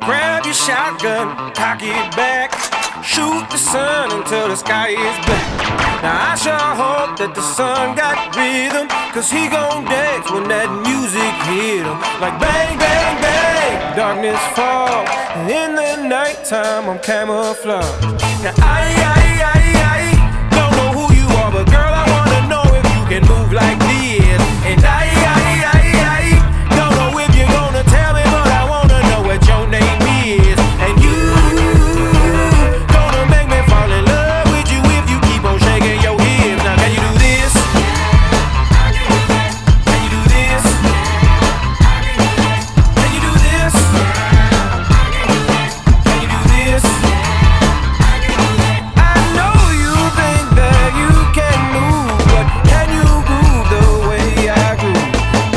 Grab your shotgun, cock it back. Shoot the sun until the sky is black. Now I sure hope that the sun got rhythm, cause he gon' dance when that music hit him. Like bang, bang, bang, darkness fall, and in the nighttime I'm camouflaged. Now I don't know who you are, but girl, I wanna know if you can move like this. And I don't know if you're gonna tell me, but I wanna know what your name is. And you gonna make me fall in love with you if you keep on shaking your hips. Now can you do this? Can you do this? Can you do this? Can you do this? I know you think that you can move, but can you groove the way I groove?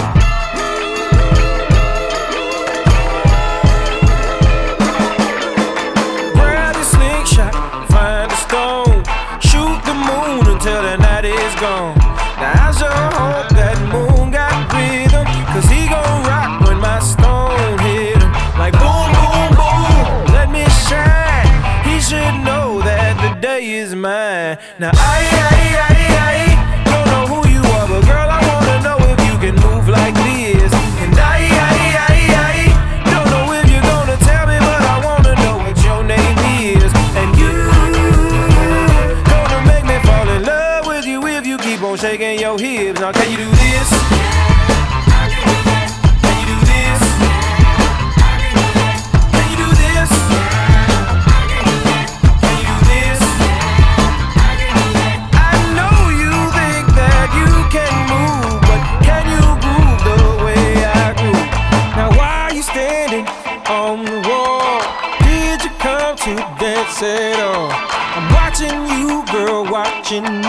Grab your slingshot, find a stone, shoot the moon until the night is gone. Now I sure hope that moon got rhythm, cause he gon' rock when my stone hit him. Like boom, boom, boom, let me shine. He should know that the day is mine. Now I don't know who you are, but girl, I wanna know if you can move like this. And I don't know if you're gonna tell me, but I wanna know what your name is. And you gonna make me fall in love with you if you keep on shaking your hips. Now can you do this? Can you do this? Can you do this? Can you do this? I know you think that you can move, but can you groove the way I groove? Now why are you standing on the wall? Did you come to dance at all? I'm watching you, girl, watching